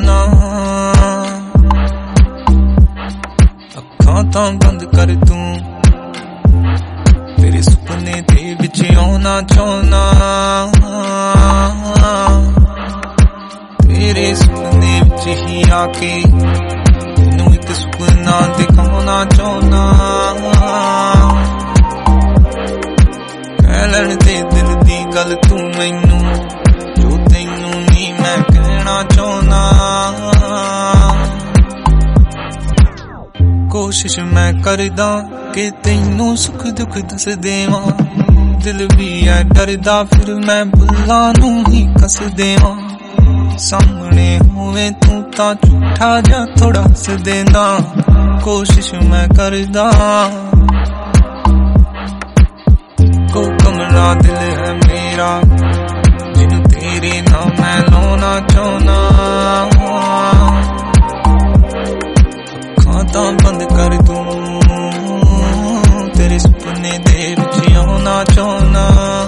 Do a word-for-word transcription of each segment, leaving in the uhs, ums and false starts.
ਚਾਹੁੰਦਾ। ਅੱਖਾਂ ਤਾਂ ਬੰਦ ਕਰ ਤੂੰ, ਤੇਰੇ ਸੁਪਨੇ ਦੇ ਵਿੱਚ ਆਉਣਾ ਚਾਹੁੰਦਾ। ਤੇਰੇ ਸੁਪਨੇ ਵਿੱਚ ਹੀ ਆ ਕੇ ਤੈਨੂੰ ਇੱਕ ਸੁਪਨਾ ਦਿਖਾਉਣਾ ਚਾਹੁੰਦਾ। ਕਹਿ ਲੈਣ ਦੇ ਦਿਲ ਦੀ ਗੱਲ ਤੂੰ ਮੈਨੂੰ, ਜੋ ਤੈਨੂੰ ਨਹੀਂ ਮੈਂ ਕਹਿਣਾ ਚਾਹੁੰਦਾ। ਕੋਸ਼ਿਸ਼ ਮੈਂ ਕਰਦਾ ਕਿ ਤੈਨੂੰ ਸੁੱਖ ਦੁੱਖ ਦੱਸ ਦੇਵਾਂ, ਦਿਲ ਵੀ ਐ ਡਰਦਾ ਫਿਰ ਮੈਂ ਬੁੱਲਾਂ ਨੂੰ ਹੀ ਕੱਸ ਦੇਵਾਂ। ਸਾਹਮਣੇ ਹੋਵੇ ਤੂੰ ਤਾਂ ਝੂਠਾ ਜਾਂ ਥੋੜਾ ਹੱਸ ਦੇਂਦਾ। ਕੋਸ਼ਿਸ਼ ਮੈਂ ਕਰਦਾ, ਕੋ ਕਮਲਾ ਦਿਲ ਹੈ ਮੇਰਾ ਜਿਹਨੂੰ ਤੇਰੇ ਨਾਲ ਮੈਂ ਲਾਉਣਾ ਚਾਹੁੰਦਾ। ਅੱਖਾਂ ਤਾਂ ਬੰਦ ਕਰ ਤੂੰ, ਤੇਰੇ ਸੁਪਨੇ ਦੇ ਵਿੱਚ ਆਉਣਾ ਚਾਹੁੰਦਾ।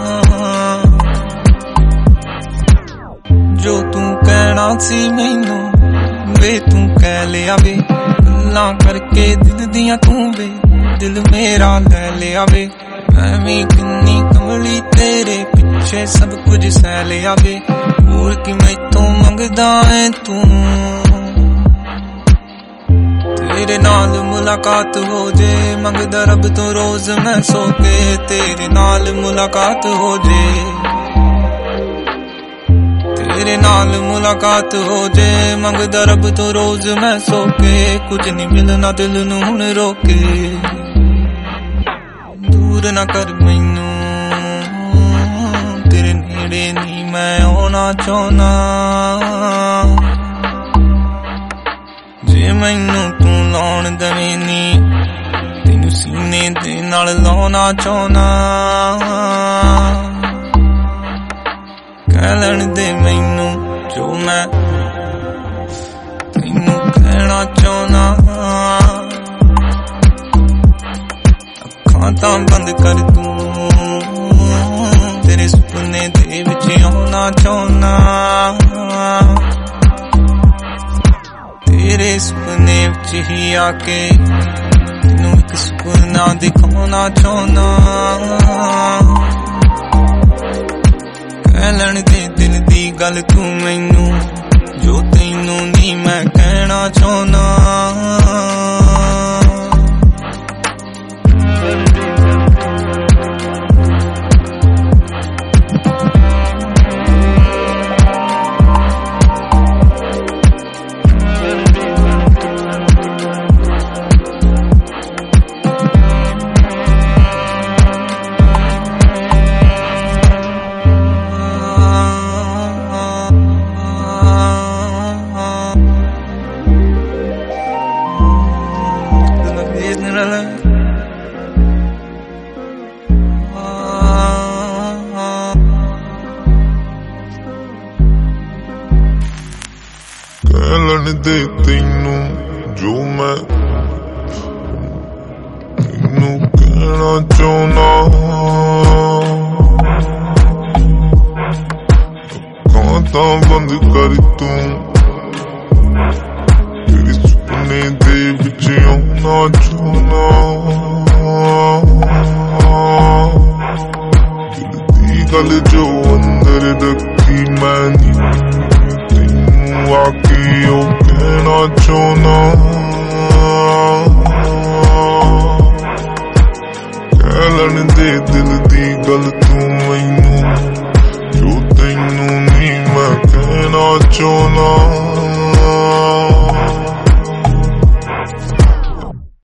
ਜੋ ਤੂੰ ਕਹਿਣਾ ਸੀ ਮੈਨੂੰ ਵੇ ਤੂੰ ਕਹਿ ਲਿਆ ਵੇ, ਗੱਲਾਂ ਕਰਕੇ ਦਿਲ ਦੀਆਂ ਤੂੰ ਵੇ ਦਿਲ ਮੇਰਾ ਲੈ ਲਿਆ ਵੇ। ਐਵੇਂ ਕਿੰਨੀ ਕਮਲੀ ਤੇਰੇ ਪਿੱਛੇ ਸਭ ਕੁਝ ਸਹਿ ਲਿਆ ਵੇ, ਹੋਰ ਕੀ ਮੈਥੋਂ ਮੰਗਦਾ ਏ ਤੂੰ। ਤੇਰੇ ਨਾਲ ਮੁਲਾਕਾਤ ਹੋ ਜੇ ਮੰਗਦਾ ਰੱਬ ਤੋਂ ਰੋਜ਼ ਮੈਂ ਸੋ ਕੇ, ਤੇਰੇ ਨਾਲ ਮੁਲਾਕਾਤ ਹੋ ਜੇ, ਤੇਰੇ ਨਾਲ ਮੁਲਾਕਾਤ ਹੋ ਜੇ ਮੰਗਦਾ ਰੱਬ ਤੋਂ ਰੋਜ਼ ਮੈਂ ਸੋ ਕੇ। ਕੁਝ ਨਹੀਂ ਮਿਲਣਾ ਦਿਲ ਨੂੰ ਹੁਣ ਰੋਕੇ, ਦੂਰ ਨਾ ਕਰ ਮੈਨੂੰ, ਤੇਰੇ ਨੇੜੇ ਨਹੀਂ ਮੈਂ ਆਉਣਾ ਚਾਹੁੰਦਾ। ਜੇ ਮੈਨੂੰ ਤੂੰ ਲਾਉਣ ਦੇਵੇਂ ਨੀ, ਤੈਨੂੰ ਸੀਨੇ ਦੇ ਨਾਲ ਲਾਉਣਾ ਚਾਹੁੰਦਾ। ਕਹਿ ਲੈਣ ਦੇ ਮੈਨੂੰ ਜੋ ਮੈਂ ਤੈਨੂੰ ਕਹਿਣਾ ਚਾਹੁੰਦਾ। ਅੱਖਾਂ ਤਾਂ ਬੰਦ ਕਰ ਤੂੰ, ਤੇਰੇ ਸੁਪਨੇ ਦੇ ਵਿੱਚ ਆਉਣਾ ਚਾਹੁੰਦਾ। ਤੇਰੇ ਸੁਪਨੇ ਵਿੱਚ ਹੀ ਆ ਕੇ ਤੈਨੂੰ ਇੱਕ ਸੁਪਨਾ ਦਿਖਾਉਣਾ ਚਾਹੁੰਦਾ। ਕਹਿ ਲੈਣ ਦੇ ਦਿਲ ਦੀ ਗੱਲ ਤੂੰ ਮੈਨੂੰ, ਜੋ ਤੈਨੂੰ ਨਹੀਂ ਮੈਂ ਕਹਿਣਾ ਚਾਹੁੰਦਾ। ਕਹਿ ਲੈਣ ਦੇ ਤੈਨੂੰ ਜੋ ਮੈਂ ਤੈਨੂੰ ਕਹਿਣਾ ਚਾਹੁੰਦਾ। ਅੱਖਾਂ ਤਾਂ ਬੰਦ ਕਰ ਤੂੰ, ਤੇਰੇ ਸੁਪਨੇ ਦੇ ਵਿੱਚ ਆਉਣਾ ਚਾਹੁੰਦਾ। ਦਿਲ ਦੀ ਗੱਲ ਜੋ ਅੰਦਰ ਰੱਖੀ ਮੈਂ ਨੀ, ਤੈਨੂੰ ਆ ਕੇ ਉਹ ਕਹਿਣਾ ਚਾਹੁੰਦਾ। ਕਹਿ ਲੈਣ ਦੇ ਦਿਲ ਦੀ ਗੱਲ ਤੂੰ ਮੈਨੂੰ, ਜੋ ਤੈਨੂੰ ਨਹੀਂ ਮੈਂ ਕਹਿਣਾ ਚਾਹੁੰਦਾ।